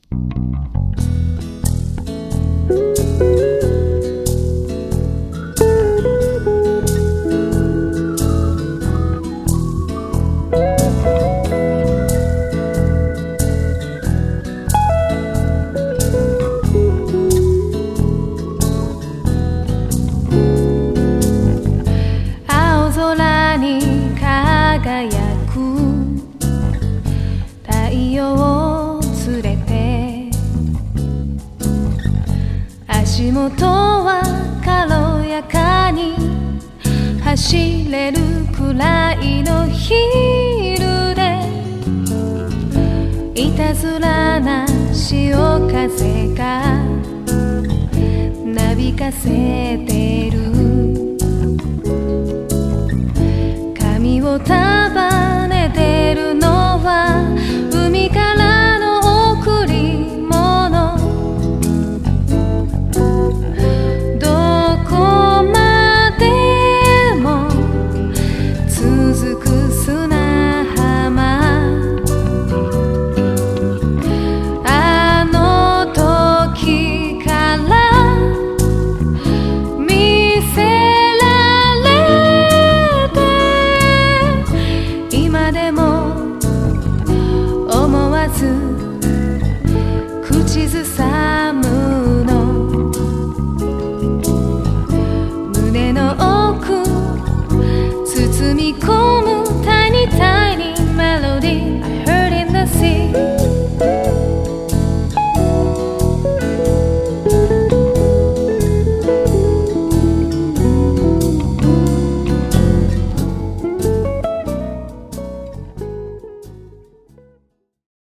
太陽を連れて足元は軽やかに走れるくらいのヒールでいたずらな潮風がなびかせてる髪を束ねてる